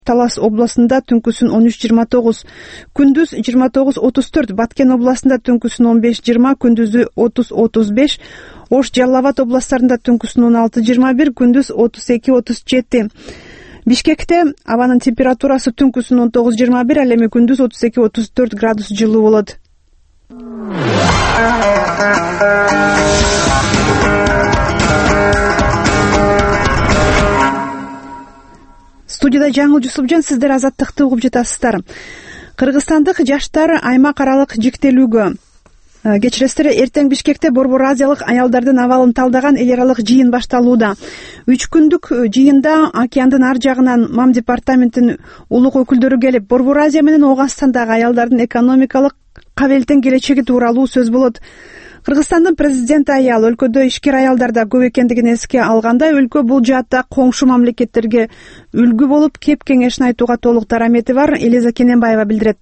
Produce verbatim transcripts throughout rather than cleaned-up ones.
Талас областында түнкүсүн он үч жыйырма тогуз, күндүз жыйырма тогуз отуз төрт, Баткен областында түнкүсүн он беш жыйырма, күндүзү отуз отуз беш, Ош, Жалал Абад областтарында түнкүсүн он алты жыйырма бир, күндүз отуз эки отуз жети. Бишкекте абанын температурасы түнкүсүн он тогуз жыйырма бир, ал эми күндүз отуз эки отуз төрт градус жылуу болот. Студияда Жаңыл Жусупжан, сиздер Азаттыкты угуп жатасыздар. Кыргызстандык жаштар аймак аралык жиктелүүгө кечиресиздер, эртең Бишкекте Борбор Азиялык аялдардын абалын талдаган эл аралык жыйын башталууда. Үч күндүк жыйында океандын ар жагынан МАМ департаментинин улук өкүлдөрү келип, Борбор Азия менен Ооганстандагы аялдардын экономикалык кабелеттен келечеги тууралуу сөз болот. Кыргызстандын президенти аял, өлкөдө ишкер аялдар да көп экендигин эске алганда, өлкө бул жаатта коңшу мамлекеттерге үлгү болуп, кеп кеңешин айтууга толук дарамети бар. Элиза Кененбаева билдирет.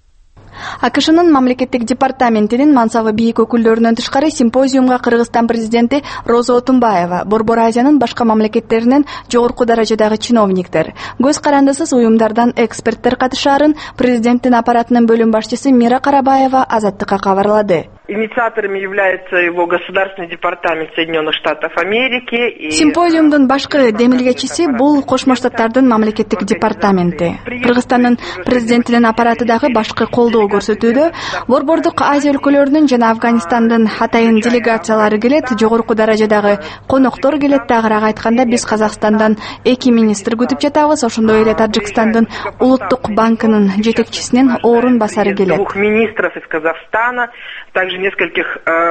АКШнын мамлекеттик департаментинин мансабы бийик өкүлдөрүнөн тышкары симпозиумга Кыргызстан президенти Роза Отунбаева, Борбор Азиянын башка мамлекеттеринен жогорку даражадагы чиновниктер, көз карандысыз уюмдардан эксперттер катышаарын президенттин аппаратынын бөлүм башчысы Мира Карабаева Азаттыкка кабарлады. Инициаторами является его государственный департамент Соединенных Штатов Америки. И... Симпозиумдун башкы демилгечиси бул Кошмо Штаттардын мамлекеттик департаменти. Кыргызстандын президентинин аппараты дагы башкы колдоо көрсөтүүдө. Борбордук Азия өлкөлөрүнүн жана Афганистандын атайын делегациялары келет, жогорку даражадагы коноктор келет. Тагыраак айтканда, биз Казакстандан эки министр күтүп жатабыз. Ошондой эле Таджикстандын Улуттук банкынын жетекчисинин орун басары келет. Двух министров из Казахстана, также нескольких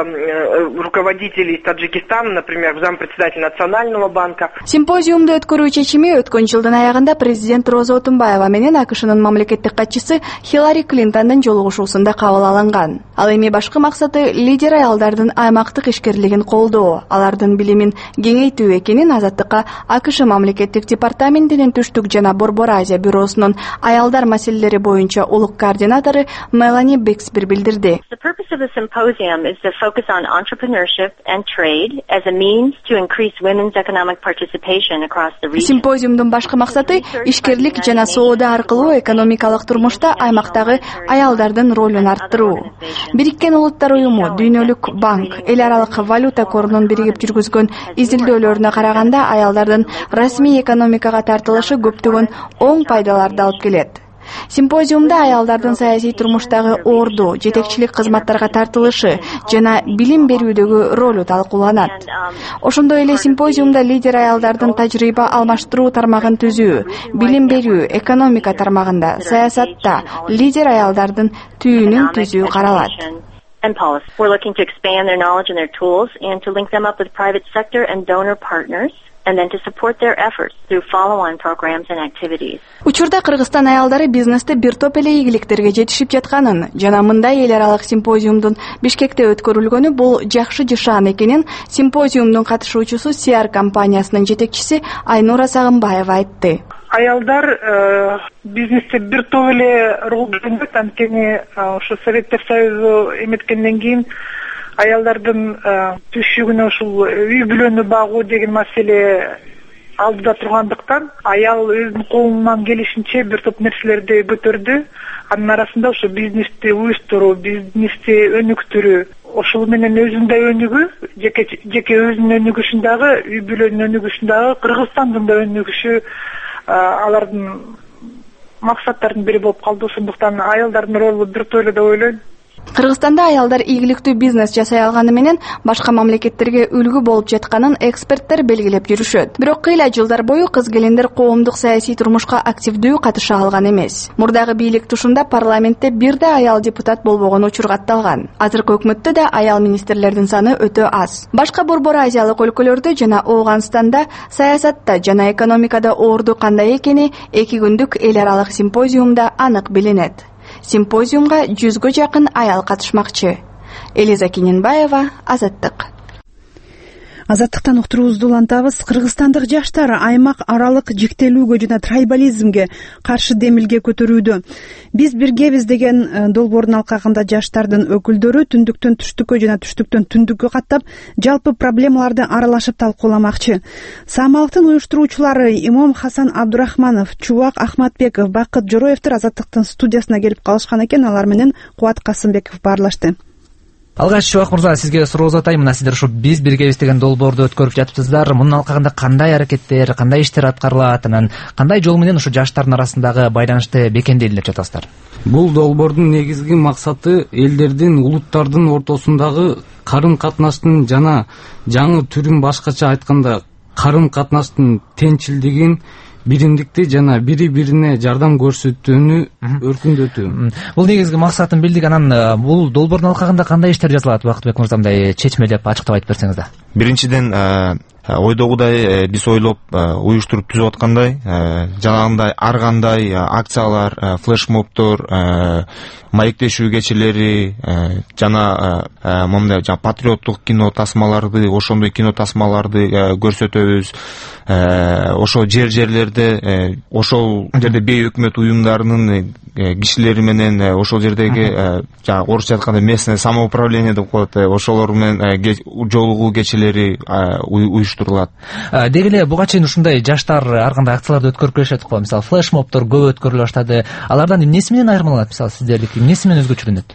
э, руководителей из Таджикистана, например, зампредседателя Национального банка. Симпозиумду өткөрүү чечими өткөн жылдын аягында президент Роза Отунбаева менен АКШнын мамлекеттик катчысы Хиллари Клинтондун жолугушуусунда кабыл алынган. Ал эми башкы максаты лидер аялдардын аймактык ишкерлигин колдоо, алардын билимин кеңейтүү экенин Азаттыкка АКШ мамлекеттик департаментинин түштүк жана Борбор Азия бюросунун аялдар маселелери боюнча улук координатору Мелани Бекспир билдирди. The symposium is to focus on entrepreneurship and trade as a means to increase women's economic participation across the region. Симпозиумдун башкы максаты ишкерлик жана соода аркылуу экономикалык турмушта аймактагы аялдардын ролун арттыруу. Бириккен Улуттар уюму, Дүйнөлүк банк, эл аралык валюта корунун биригип жүргүзгөн изилдөөлөрүнө караганда, аялдардын расмий экономикага тартылышы көптөгөн оң пайдаларды алып келет. Симпозиумда аялдардын саясий турмуштагы орду, жетекчилик кызматтарга тартылышы жана билим берүүдөгү ролу талкууланат. Ошондой эле симпозиумда лидер аялдардын тажрыйба алмаштыруу тармагын түзүү, билим берүү, экономика тармагында, саясатта лидер аялдардын түйүнүн түзүү каралат. We're looking to expand their knowledge and their tools and to link them up with private sector and donor partners. And then to support their efforts through follow-on programs and activities. Учурда Кыргызстан аялдары бизнесте бир топ эле ийгиликтерге жетишип жатканын жана мындай эл аралык симпозиумдун Бишкекте өткөрүлгөнү бул жакшы жышаан экенин симпозиумдун катышуучусу Сиар компаниясынын жетекчиси Айнура Сагынбаева айтты. Аялдар э, бизнесте бир топ эле рол ойнойт, анткени ошо Советтер Союзу эметкенден кийин аялдардын түшүгүнө ушул үй бүлөнү багуу деген маселе алдыда тургандыктан, аял өзүнүн колунан келишинче бир топ нерселерди көтөрдү. Анын арасында ошо бизнести уюштуруу, бизнести өнүктүрүү, ошол менен өзүнүн да өнүгүү, жеке жеке өзүнүн өнүгүшүн дагы, үй бүлөнүн өнүгүшүн дагы, Кыргызстандын да өнүгүшү алардын максаттарынын бири болуп калды. Ошондуктан аялдардын ролу бир топ эле деп ойлойм. Кыргызстанда аялдар ийгиликтүү бизнес жасай алганы менен башка мамлекеттерге үлгү болуп жатканын эксперттер белгилеп жүрүшөт. Бирок кыйла жылдар бою кыз-келиндер коомдук саясий турмушка активдүү катыша алган эмес. Мурдагы бийлик тушунда парламентте бир да аял депутат болбогон учур катталган. Азыркы өкмөттө да аял министрлердин саны өтө аз. Башка Борбор Азиялык өлкөлөрдө жана Ооганстанда саясатта жана экономикада орду кандай экени эки күндүк эл аралык симпозиумда анык билинет. Симпозиумга жүзгө жакын аял катышмакчы. Элиза Кененбаева, Азаттык. Азаттыктан уктуруубузду улантабыз. Кыргызстандык жаштар аймак аралык жиктелүүгө жана трайбализмге каршы демилге көтөрүүдө. Биз биргебиз деген долбоордун алкагында жаштардын өкүлдөрү түндүктөн түштүккө жана түштүктөн түндүккө каттап, жалпы проблемаларды аралашып талкууламакчы. Саамалыктын уюштуруучулары Имом Хасан Абдурахманов, Чубак Ахматбеков, Бакыт Жороевдер Азаттыктын студиясына келип калышкан экен. Алар менен Кубат Касымбеков баарлашты. Алгач Чубак мырза, сизге суроо uzatайм. Мына сиздер ушу биз биргебиз деген долбоорду өткөрүп жатыпсыздар. Мунун алкагында кандай аракеттер, кандай иштер аткарылат, анан кандай жол менен ушу жаштардын арасындагы байланышты бекемдейли деп жатасыздар? Бул долбоордун негизги максаты элдердин, улуттардын ортосундагы карым-катнаштын жана жаңы түрүн, башкача айтканда карым-катнаштын тенчилдигин, биримдикти жана бири-бирине жардам көрсөтүүнү өркүндөтүү. Бул негизги максатын билдик. Анан бул долбоордун алкагында кандай иштер жазылат? Бакытбек мырза, мындай чечмелеп ачыктап айтып берсеңиз да. Биринчиден, ойдогудай биз ойлоп уюштуруп түзүп аткандай, жанагындай ар кандай акциялар, флешмобдор, маектешүү кечелери жана моундай патриоттук кино тасмаларды, ошондой кино тасмаларды көрсөтөбүз. Ошо жер-жерлерде, ошол жерде бейөкмөт уюмдарынын кишилери менен, ошол жердеги жана орусча айтканда местное самоуправление деп коет, ошолор менен жолугуу кечелери уюштурулат. Деги эле буга чейин ушундай жаштар ар кандай акцияларды өткөрүп келишет го. Мисалы, флешмобдор көп өткөрүлө баштады. Алардан эмнеси менен айырмаланат? Мисалы, сиздердики эмнеси менен өзгөчөлөнөт?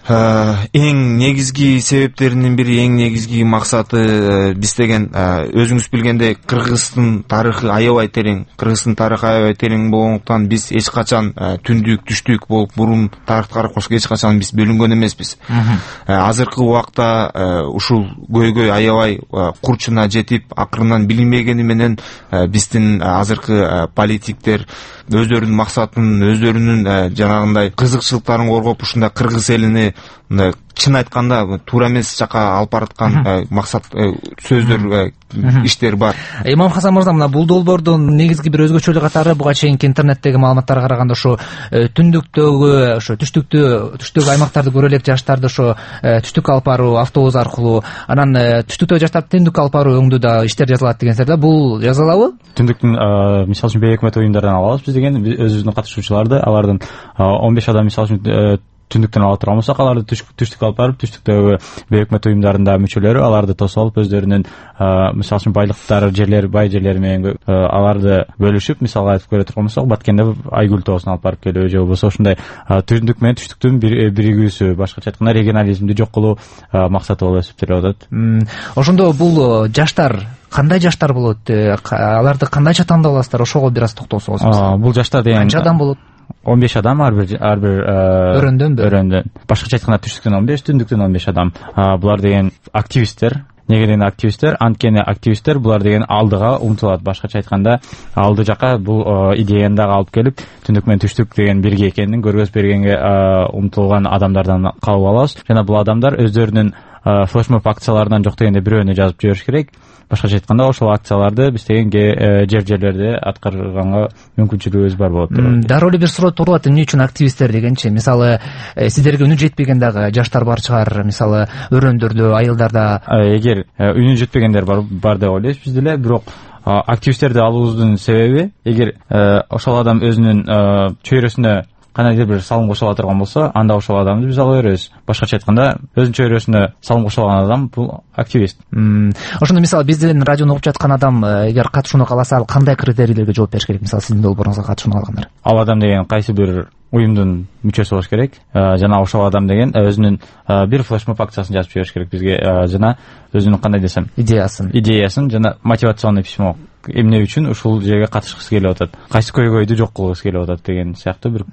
Эң негизги себептеринин бири, эң негизги максаты биз деген өзүңүз билгендей Кыргыздын тарыхы аябай терең. Кыргыздын тарыхы аябай терең болгондуктан биз эч качан түндүк, түштүк болуп мурун тарыхты карап коюшка эч качан биз бөлүнгөн эмеспиз. Азыркы убакта ушул көйгөй аябай курчуна жетип, акырынан билинбегени менен биздин азыркы политиктер өздөрүнүн максатын, өздөрүнүн жанагындай кызыкчылыктарын коргоп, ушундай кыргыз элини чын айтканда туура эмес жака алып бараткан максат сөздөр, иштер бар. Имам Хасан мырза, мына бул долбоордун негизги бир өзгөчөлүгү катары буга чейинки интернеттеги маалыматтарга караганда ошо түндүктөгү, ошо түштүктү, түштүктөгү аймактарды көрө элек жаштарды ошо түштүккө алып баруу автобус аркылуу, анан түштүктөгү жаштарды түндүккө алып баруу өңдүү да иштер жазылат деген серде. Бул жазалабы? Түндүктүн мисалы үчүн бейөкмөт уюмдардан алабыз биз деген өзүбүздүн катышуучуларды, алардын он беш адам мисалы үчүн түндүктөн ала турган болсок, аларды түштүккө алып барып, түштүктөгү бейөкмөт уюмдарында мүчөлөрү аларды тосуп алып, өздөрүнүн мисалы үчүн байлыктары, жерлери, бай жерлери менен аларды бөлүшүп, мисалга айтып көрө турган болсок, Баткенде Айгүл тоосун алып барып келүү же болбосо ушундай түндүк менен түштүктүн биригүүсү, башкача айтканда регионализмди жок кылуу максаты болуп эсептелип атат. Ошондо бул жаштар кандай жаштар болот? Аларды кандайча тандап аласыздар? Ошого бир аз токтолсоңуз. Бул жаштар деген канча адам болот? он беш адам ар бир ар бир өрөндөнбү? Өрөндөн. Башкача айтканда түштүктөн он беш, түндүктөн он беш адам. Булар деген активисттер. Неге деген активисттер? Анткени активисттер булар деген алдыга умтулат. Башкача айтканда, алды жака бул идеяны дагы алып келип, түндүк менен түштүк деген бирге экенин көргөзүп бергенге умтулган адамдардан кабыл алабыз. Жана бул адамдар өздөрүнүн флешмоб акцияларынан жок дегенде бирөөнү жазып жибериш керек. Башкача айтканда, ошол акцияларды биз деген жер-жерлерде аткарганга мүмкүнчүлүгүбүз бар болот. Дароо эле бир суроо турулат, эмне үчүн активисттер дегенчи? Мисалы, сиздерге үнү жетпеген дагы жаштар бар чыгар, мисалы, өрөндөрдө, айылдарда. Эгер үнү жетпегендер бар, бар деп ойлойбуз биз деле, бирок активисттерди алуубуздун себеби, эгер ошол адам өзүнүн чөйрөсүнө кандайдыр бир салым кошо ала турган болсо, анда ошол адамды биз ала беребиз. Башкача айтканда, өзүнүн чөйрөсүнө салым кошо алган адам бул активист. Ошондо мисалы биздин радиону угуп жаткан адам эгер катышууну кааласа, ал кандай критерийлерге жооп бериш керек? Мисалы, сиздин долбооруңузга катышууну каалагандар. Ал адам деген кайсы бир уюмдун мүчөсү болуш керек. Жана ошол адам деген өзүнүн бир флешмоб акциясын жазып жибериш керек бизге, жана өзүнүн кандай десем, идеясын, идеясын жана мотивационный письмо. Эмне үчүн ушул жерге катышкысы келип атат, кайсы көйгөйдү жок кылгысы келип атат деген сыяктуу бир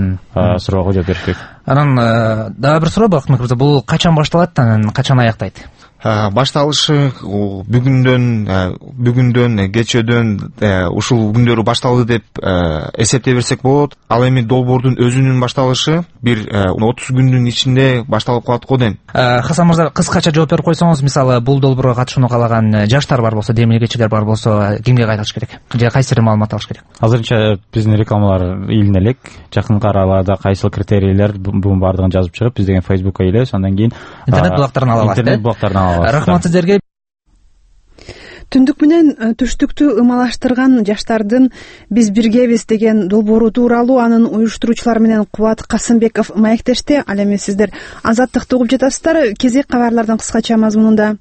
суроого жооп бериш керек. Анан дагы бир суроо, Бакытбек мырза, бул качан башталат, анан качан аяктайт? Башталышы бүгүндөн, бүгүндөн, кечөөдөн ушул күндөрү башталды деп эсептей берсек болот. Ал эми долбоордун өзүнүн башталышы бир отуз күндүн ичинде башталып калат го дейм. Хасан мырза, кыскача жооп берип койсоңуз, мисалы, бул долбоорго катышууну каалаган жаштар бар болсо, демилгечилер бар болсо, кимге кайтыш керек? Же кайсыр маалымат алыш керек? Азырынча биздин рекламалар илине элек. Жакынкы араларда кайсыл критерийлер бунун баардыгын жазып чыгып, биз деген Facebookка илебиз, андан кийин интернет булактарынан ала алат. Интернет булактарынан ала алат. Рахмат сиздерге. түндүк менен түштүктү ымалаштырган жаштардын биз биргебиз деген долбоору тууралуу анын уюштуруучулары менен Кубат Касымбеков маектешти. Ал эми сиздер Азаттыкты угуп жатасыздар. Кезек кабарлардын кыскача мазмунунда.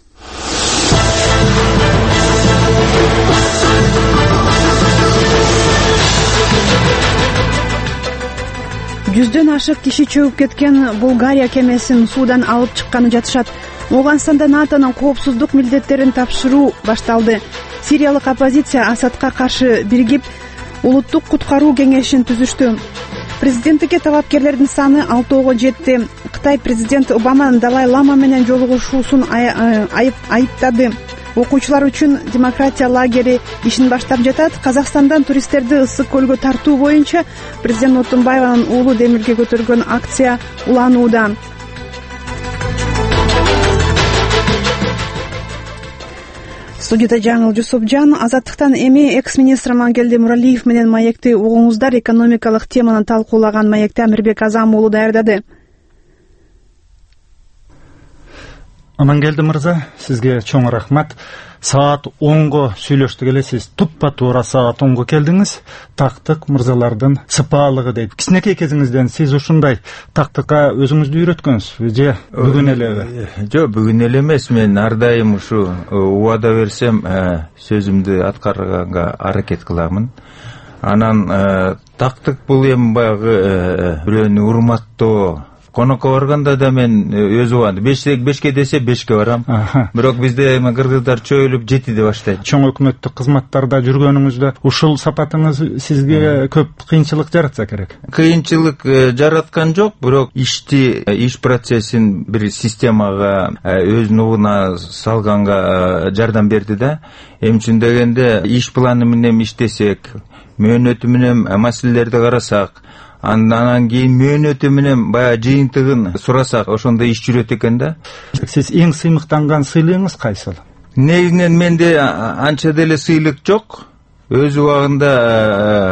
Жүздөн ашык киши чөгүп кеткен Булгария кемесин суудан алып чыкканы жатышат. Ооганстанда НАТОнун коопсуздук милдеттерин тапшыруу башталды. Сириялык оппозиция Асадка каршы биригип, улуттук куткаруу кеңешин түзүштү. Президенттикке талапкерлердин саны алтоого жетти. Кытай президент Обама Далай Лама менен жолугушуусун айыптады. Окуучулар үчүн демократия лагери ишин баштап жатат. Казакстандан туристтерди Ысык көлгө тартуу боюнча президент Отунбаеванын уулу демирге көтөргөн акция уланууда. Студияда Жаңыл Жусупжан. Азаттыктан эми экс-министр Амангелди Муралиев менен маекти угуңуздар. Экономикалык теманы талкуулаган маекти Амирбек Азам уулу даярдады. Амангелди мырза, сизге чоң рахмат. Саат онго сүйлөштүк эле, сиз туппа туура саат онго келдиңиз. Тактык мырзалардын сыпаалыгы дейт. Кичинекей кезиңизден сиз ушундай тактыкка өзүңүздү үйрөткөнсүзбү же бүгүн элеби? Жок, бүгүн эле эмес. Мен ар дайым ушу убада берсем сөзүмдү аткарганга аракет кыламын. Анан тактык бул эми баягы бирөөнү урматтоо. Конокко барганда да мен өз убагында бешке десе бешке барам. Бирок бизде эми кыргыздар чөйүлүп жетиде баштайт. Чоң өкмөттүк кызматтарда жүргөнүңүздө ушул сапатыңыз сизге көп кыйынчылык жаратса керек? Кыйынчылык жараткан жок, бирок ишти, иш процессин бир системага өз нугуна салганга жардам берди да. Эми үчүн дегенде иш планы менен иштесек, мөөнөтү менен маселелерди карасак, андан кийин мөөнөтү менен баягы жыйынтыгын сурасак, ошондо иш жүрөт экен да. Сиз эң сыймыктанган сыйлыгыңыз кайсыл? Негизинен менде анча деле сыйлык жок. Өз убагында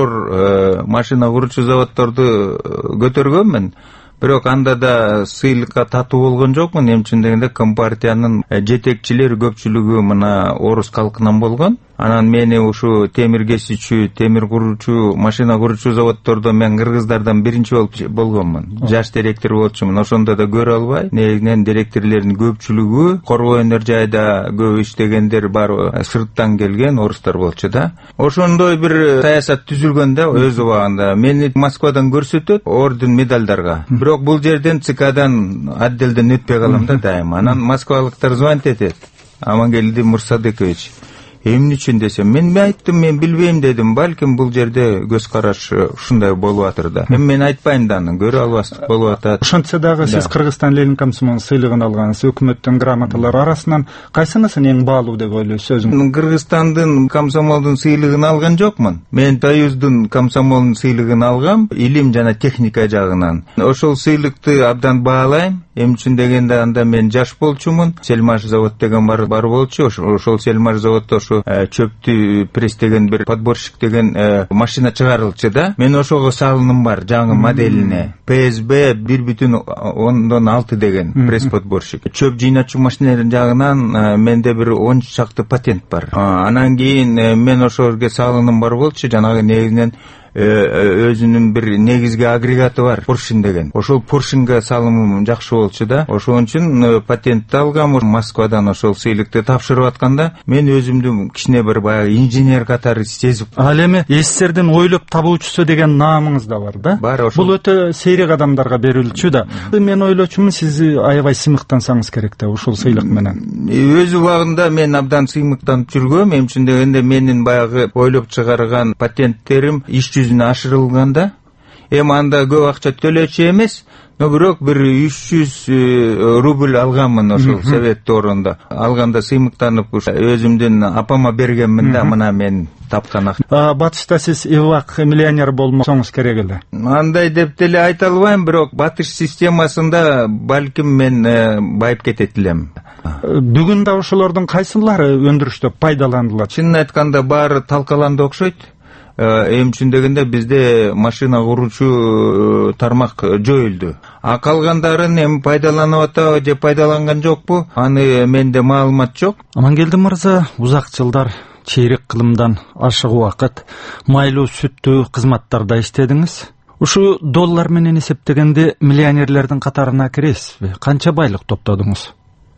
оор машина курчу заводдорду көтөргөнмүн. Бирок анда да сыйлыкка татуу болгон жокмун. Эми үчүн дегенде компартиянын жетекчилери көпчүлүгү мына орус калкынан болгон. Анан мени ушу темир кесүүчү, темир куручу, машина куручу заводдордо мен кыргыздардан биринчи болуп болгонмун. Жаш директор болчумун. Ошондо да көрө албай, негизинен директорлордун көпчүлүгү Коргоо өнөр жайда көп иштегендер бар, сырттан келген орустар болчу да. Ошондой бир саясат түзүлгөн да өз убагында. Мени Москвадан көрсөтөт орден медалдарга. Бирок бул жерден ЦКдан отделден өтпөй калам да дайыма. Анан москвалыктар звонить этет. Амангелди Мурсадекович, эмне үчүн десем, мен айттым, мен билбейм дедим. Балким бул жерде көз караш ушундай болуп атыр да. Эми мен айтпайм да, аны көрө албастык болуп атат. Ошентсе дагы сиз Кыргызстан Ленин комсомол сыйлыгын алгансыз. Өкмөттүн грамоталары арасынан кайсынысын эң баалуу деп ойлойсуз өзүңүз? Кыргызстандын комсомолдун сыйлыгын алган жокмун. Мен Союздун комсомолдун сыйлыгын алгам, илим жана техника жагынан. Ошол сыйлыкты абдан баалайм. Эми үчүн дегенде анда мен жаш болчумун. Сельмаш завод деген бар бар болчу. Ошол Сельмаш заводдо ошо чөптү пресстеген бир подборщик деген машина чыгарылчу да. Мен ошого салыным бар, жаңы моделине. пэ эс бэ бир бүтүн ондон алты деген пресс подборщик. Чөп жыйначу машиналар жагынан менде бир он чакты патент бар. Анан кийин мен ошого салыным бар болчу, жанагы негизинен өзүнүн бир негизги агрегаты бар, Поршин деген. Ошол Поршинге салымым жакшы болчу да. Ошон үчүн патентти алгам. Москвадан ошол сыйлыкты тапшырып атканда мен өзүмдү кичине бир баягы инженер катары сезип. Ал эми СССРдин ойлоп табуучусу деген наамыңыз да бар да? Бар, ошол. Бул өтө сейрек адамдарга берилчү да. Мен ойлочумун, сиз аябай сыймыктансаңыз керек да ушул сыйлык менен. Өз убагында мен абдан сыймыктанып жүргөм. Эми үчүн дегенде менин баягы ойлоп чыгарган патенттерим иш ашырылганда, эми анда көп акча төлөчү эмес, но бирок бир үч жүз рубль алганмын ошол совет доорундо. Алганда сыймыктанып өзүмдүн апама бергенмин да, мына мен тапкан акча. Батышта сиз эвак миллионер болмосоңуз керек эле. Андай деп деле айта албайм, бирок батыш системасында балким мен байып кетет элем. Бүгүн да ошолордун кайсылары өндүрүштө пайдаланылат? Чынын айтканда баары талкаланды окшойт. эми үчүн дегенде бизде машина куруучу тармак жоюлду. А калгандарын эми пайдаланып атабы же пайдаланган жокпу, аны менде маалымат жок. Амангелди мырза, узак жылдар чейрек кылымдан ашык убакыт майлуу сүттүү кызматтарда иштедиңиз. Ушу доллар менен эсептегенде миллионерлердин катарына киресизби? Канча байлык топтодуңуз?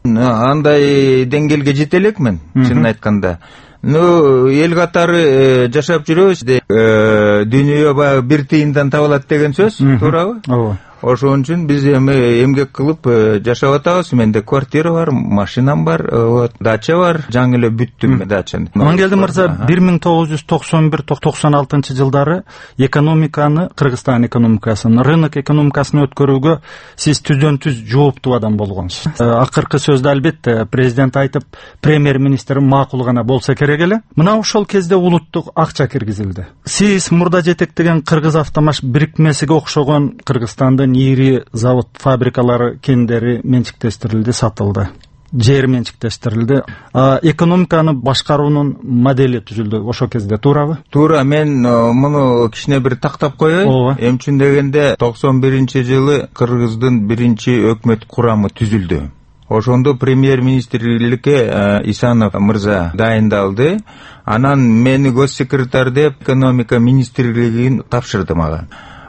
Андай деңгээлге жете элекмин, чынын айтканда. Ну, эл катары жашап жүрөбүз, дүйнөгө баягы бир тыйындан табылат деген сөз, туурабы? Ооба. Ошон үчүн биз эми эмгек кылып жашап атабыз. Менде квартира бар, машинам бар, вот, дача бар, жаңы эле бүттүм дачаны. Амангелди мырза, бир миң тогуз жүз токсон бир токсон алтынчы жылдары экономиканы, Кыргызстан экономикасын, рынок экономикасын өткөрүүгө сиз түздөн түз жооптуу адам болгонсуз. Акыркы сөздө албетте президент айтып, премьер-министр макул гана болсо керек эле. Мына ошол кезде улуттук акча киргизилди. Сиз мурда жетектеген Кыргыз автомаш бирикмесиге окшогон Кыргызстандын ири завод фабрикалары кендери менчиктештирилди, сатылды. Жер менчиктештирилди. Экономиканы башкаруунун модели түзүлдү ошол кезде, туурабы? Туура, мен муну кичине бир тактап коеюн. Эми үчүн дегенде токсон биринчи жылы Кыргыздын биринчи өкмөт курамы түзүлдү. Ошондо премьер-министрликке Исанов мырза дайындалды. Анан мени госсекретарь деп экономика министрлигин тапшырды мага.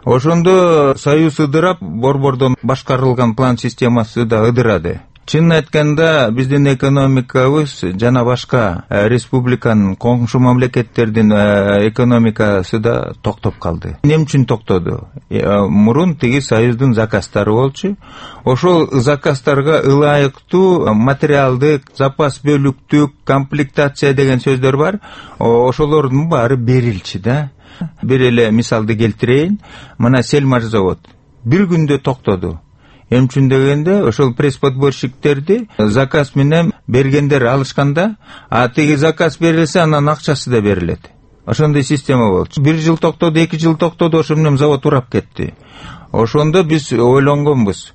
Ошондо союз ыдырап, борбордон башкарылган план системасы да ыдырады. Чынын айтканда, биздин экономикабыз жана башка республиканын коңшу мамлекеттердин экономикасы да токтоп калды. Эмне үчүн токтоду? Мурун тиги союздун заказдары болчу. Ошол заказдарга ылайыктуу материалдык, запас бөлүктүк, комплектация деген сөздөр бар. Ошолордун баары берилчи да. Бир эле мисалды келтирейин. Мына Сельмаш завод бир күндө токтоду. Эми үчүн дегенде ошол пресс-подборщиктерди заказ менен бергендер алышканда, а тиги заказ берилсе, анан акчасы да берилет. Ошондой система болчу. Бир жыл токтоду, эки жыл токтоду, ошо менен завод урап кетти. Ошондо биз ойлонгонбуз,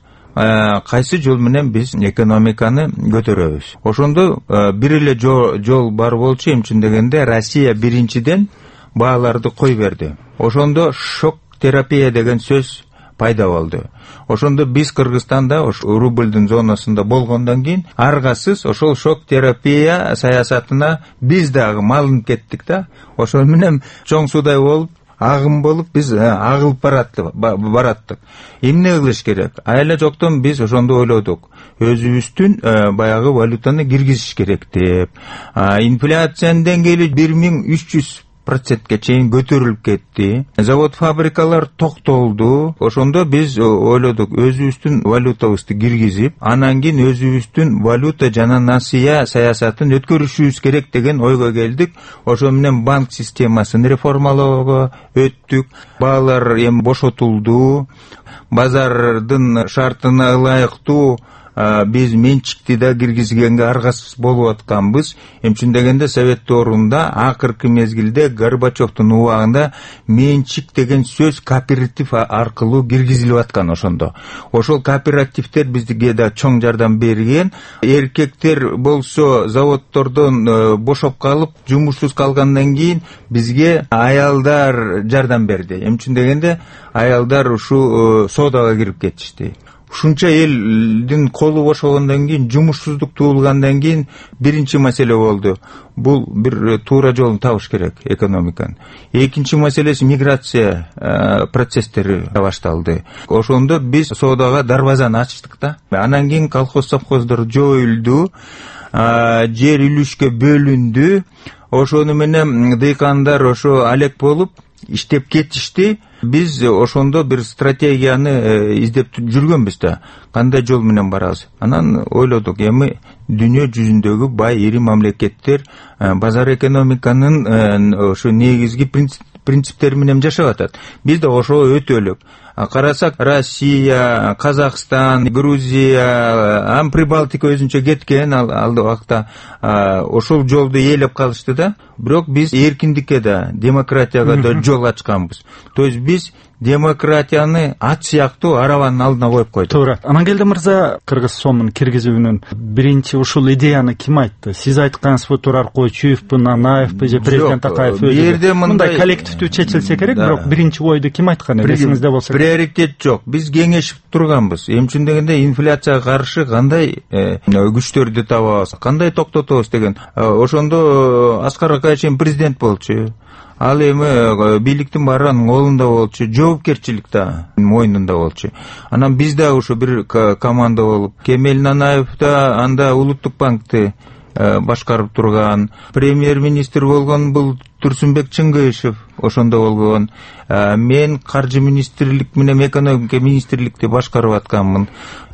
кайсы жол менен биз экономиканы көтөрөбүз. Ошондо бир эле жол бар болчу. Эми үчүн дегенде Россия биринчиден бааларды кой берди. Ошондо шок терапия деген сөз пайда болду. Ошондо биз Кыргызстанда рубльдин зонасында болгондон кийин аргасыз ошол шок терапия саясатына биз дагы малынып кеттик да. Ошол менен чоң судай болуп, агым болуп биз агылып бараттык. Эмне кылыш керек? Айла жоктон биз ошондо ойлодук. Өзүбүздүн баягы валютаны киргизиш керек деп. Инфляциянын деңгээли бир миң үч жүз процентке чейин көтөрүлүп кетти. Завод фабрикалар токтолду. Ошондо биз ойлодук, өзүбүздүн валютабызды киргизип, анан кийин өзүбүздүн валюта жана насыя саясатын өткөрүшүбүз керек деген ойго келдик. Ошо менен банк системасын реформалоого өттүк. Баалар эми бошотулду. Базардын шартына ылайыктуу биз менчикти да киргизгенге аргасыз болуп атканбыз. Эми үчүн дегенде Совет доорунда акыркы мезгилде Горбачевдун убагында менчик деген сөз кооператив аркылуу киргизилип аткан ошондо. Ошол кооперативдер бизге да чоң жардам берген. Эркектер болсо заводдордон бошоп калып, жумушсуз калгандан кийин бизге аялдар жардам берди. Эми үчүн дегенде аялдар ушу соодага кирип кетишти. Ушунча элдин колу бошогондон кийин, жумушсуздук туулгандан кийин биринчи маселе болду. Бул бир туура жолун табыш керек экономиканын. Экинчи маселеси миграция процесстери башталды. Ошондо биз соодага дарбазаны ачтык да. Анан кийин колхоз совхоздор жоюлду, жер үлүшкө бөлүндү. Ошону менен дыйкандар ошо алек болуп иштеп кетишти. Биз ошондо бир стратегияны издеп жүргөнбүз да. Кандай жол менен барабыз? Анан ойлодук, эми дүйнө жүзүндөгү бай ири мамлекеттер базар экономиканын ошо негизги принциптери менен жашап атат. Биз да ошо өтөлүк. Карасак, Россия, Казакстан, Грузия, ам Прибалтика өзүнчө кеткен алды убакта ошол жолду ээлеп калышты да. Бирок биз эркиндикке да, демократияга да жол ачканбыз. То есть биз демократияны ат сыяктуу арабанын алдына коюп койдук. Туура. Амангелди мырза, Кыргыз сомун киргизүүнүн биринчи ушул идеяны ким айтты? Сиз айткансызбы, Турар Койчуевпу, Нанаевпу же президент Акаев өзү? Мындай коллектив кеңештүү чечилсе керек, бирок биринчи ойду ким айткан эле, эсиңизде болсо? Приоритет жок. Биз кеңешип турганбыз. Эми үчүн дегенде инфляцияга каршы кандай күчтөрдү табабыз, кандай токтотобуз деген. Ошондо Аскар Акаевич президент болчу. Ал эми бийликтин баары анын колунда болчу, жоопкерчилик да мойнунда болчу. Анан биз да ошо бир команда болуп, Кемел Нанаев да анда Улуттук банкты башкарып турган, премьер-министр болгон бул Турсунбек Чыңгышев ошондо болгон. Мен каржы министрлик менен экономика министрликти башкарып атканмын.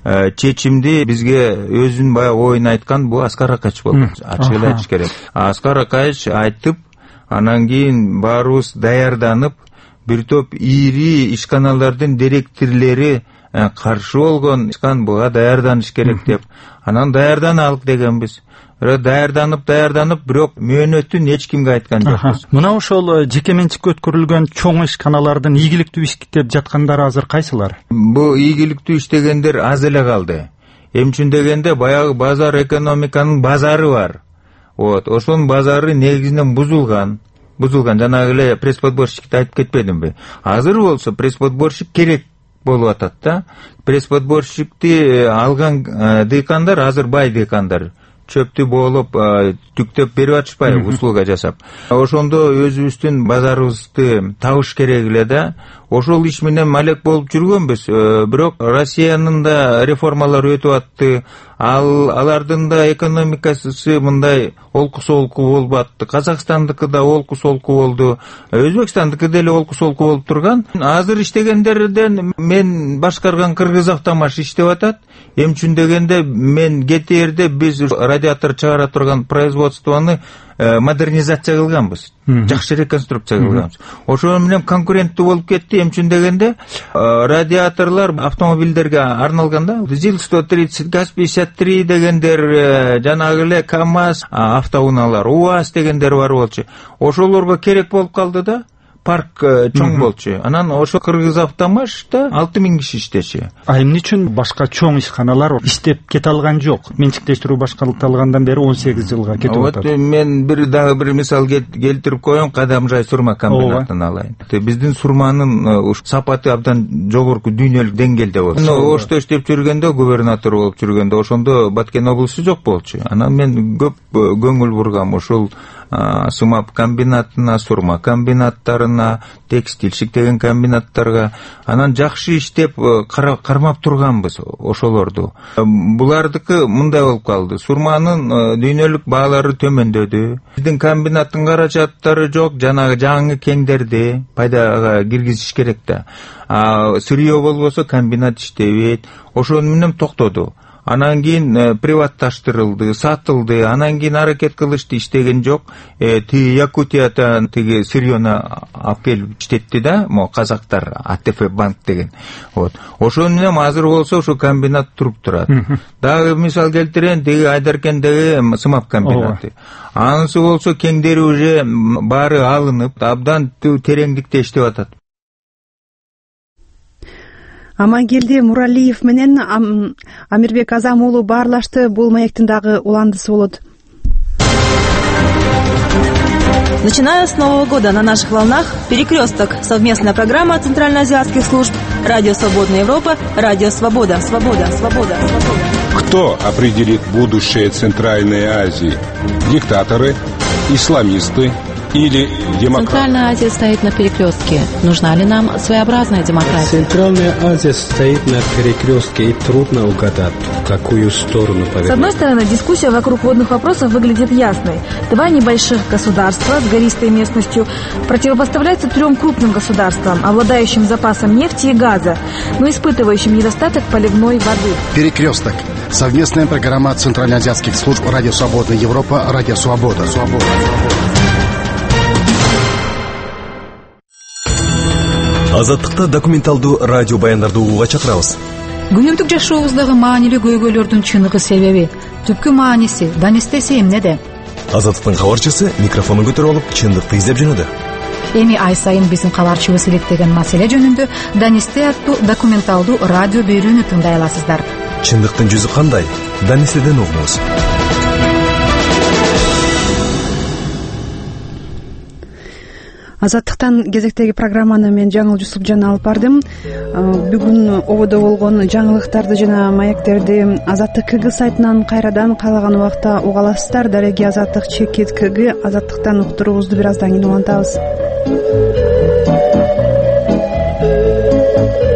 Чечимди бизге өзүнүн баягы оюн айткан бул Аскар Акаевич болду. Ачык эле айтыш керек. Аскар Акаевич айтып, анан кийин баарыбыз даярданып, бир топ ири ишканалардын директорлори каршы болгон, ишкан буга даярданыш керек деп. Анан даярданалык дегенбиз. Даярданып, даярданып, бирок мөөнөтүн эч кимге айткан жокпуз. Мына ошол жеке менчикке өткөрүлгөн чоң ишканалардын ийгиликтүү иштеп жаткандары азыр кайсылар? Бул ийгиликтүү иштегендер аз эле калды. Эми үчүн дегенде баягы базар экономиканын базары бар. Вот, ошонун базары негизинен бузулган. Бузулган, жанагы эле пресс-подборщикти айтып кетпедимби? Азыр болсо пресс-подборщик керек болуп атат да. Пресс-подборщикти алган дыйкандар азыр бай дыйкандар. Чөптү болуп, түктөп берип атышпайбы, услуга жасап. Ошондо өзүбүздүн базарыбызды табыш керек эле да. Ошол иш менен малек болуп жүргөнбүз. Бирок Россиянын да реформалары өтүп атты. Ал алардын да экономикасы мындай олку солку болуп атты. Казакстандыкы да олку солку болду. Өзбекстандыкы деле олку солку болуп турган. Азыр иштегендерден мен башкарган Кыргызавтомаш иштеп атат. Эми үчүн дегенде мен кетээрде биз радиатор чыгара турган производствону модернизация кылганбыз. Жакшы реконструкция кылганбыз. Ошол менен конкуренттүү болуп кетти. Эми үчүн дегенде радиаторлор автомобилдерге арналган да. ЗИЛ сто тридцать, ГАЗ пятьдесят три дегендер, жанагы эле КамАЗ, автоунаалар, УАЗ дегендер бар болчу. Ошолорго керек болуп калды да. Парк чоң болчу. Анан ошо Кыргызавтомашта алты миң киши иштечи. А эмне үчүн башка чоң ишканалар иштеп кете алган жок? Менчиктештирүү башкарылгандан бери он сегиз жылга кетип атат. Вот мен бир дагы бир мисал келтирип коеюн, Кадамжай сурма комбинатын алайын. Биздин сурманын сапаты абдан жогорку дүйнөлүк деңгээлде болчу. Ошто иштеп жүргөндө, губернатор болуп жүргөндө ошондо Баткен облусу жок болчу. Анан мен көп көңүл бургам ошол сымап комбинатына, сурма комбинаттарына, текстиль шиктеген комбинаттарга. Анан жакшы иштеп кармап турганбыз ошолорду. Булардыкы мындай болуп калды. Сурманын дүйнөлүк баалары төмөндөдү. Биздин комбинаттын каражаттары жок, жанагы жаңы кеңдерди пайдага киргизиш керек да. Сырье болбосо комбинат иштебейт. Ошон менен токтоду. Анан кийин приватташтырылды, сатылды. Анан кийин аракет кылышты, иштеген жок. Тиги Якутиядан тиги сырьёну алып келип иштетти да, мо казактар, АТФ банк деген. Вот. Ошон менен азыр болсо ошо комбинат туруп турат. Дагы мисал келтирейин, тиги Айдаркендеги сымап комбинаты. Анысы болсо кеңдери уже баары алынып, абдан тереңдикте иштеп атат. Амангелди Муралиев менен Амирбек Азам уулу баарлашты. Бул маектин дагы уландысы болот. Начиная с Нового года на наших волнах «Перекресток» — совместная программа центральноазиатских служб «Радио Свободная Европа», «Радио Свобода», «Свобода», «Свобода», «Свобода». Кто определит будущее Центральной Азии? Диктаторы, исламисты или демократы? Центральная Азия стоит на перекрестке. Нужна ли нам своеобразная демократия? Центральная Азия стоит на перекрестке, и трудно угадать, в какую сторону повернуть. С одной стороны, дискуссия вокруг водных вопросов выглядит ясной. Два небольших государства с гористой местностью противопоставляются трем крупным государствам, обладающим запасом нефти и газа, но испытывающим недостаток поливной воды. Перекресток. Совместная программа центральноазиатских служб «Радио Свободная Европа», «Радио Свобода». Свобода. Азаттыкта документалдуу радио баяндарды угууга чакырабыз. Күнүмдүк жашообуздагы маанилүү көйгөйлөрдүн чыныгы себеби, түпкү мааниси, данестеси эмнеде? Азаттыктын кабарчысы микрофонун көтөрүп алып, чындыкты издеп жөнөдү. Эми ай сайын биздин кабарчыбыз иликтеген маселе жөнүндө Данесте аттуу документалдуу радио берүүнү тыңдай аласыздар. Чындыктын жүзү кандай? Данестеден угуңуз. Азаттыктан кезектеги программаны мен Жаңыл Жусупжан алып бардым. Бүгүн ободо болгон жаңылыктарды жана маектерди Азаттык КГ сайтынан кайрадан каалаган убакта уга аласыздар. Дареги Азаттык чекит КГ, Азаттыктан уктуруубузду бир аздан кийин улантабыз.